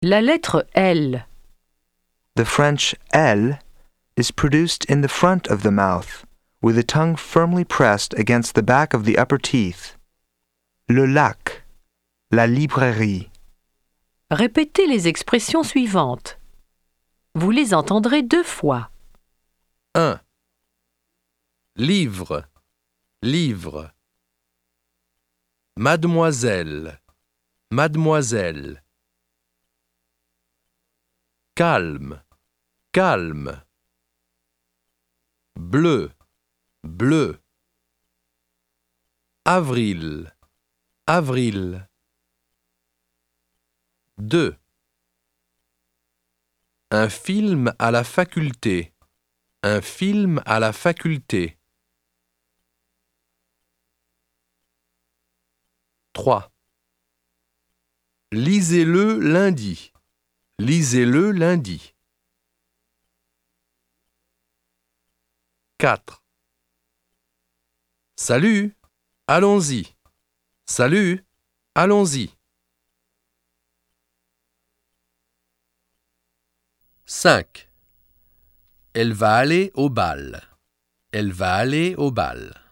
La lettre L. The French L is produced in the front of the mouth, with the tongue firmly pressed against the back of the upper teeth. Le lac, la librairie. Répétez les expressions suivantes. Vous les entendrez 2 fois. 1. Livre, livre. Mademoiselle, mademoiselle. Calme, calme. Bleu, bleu. Avril, avril. 2. Un film à la faculté, un film à la faculté. 3. Lisez-le lundi, lisez-le lundi. 4. Salut, allons-y. Salut, allons-y. 5. Elle va aller au bal. Elle va aller au bal.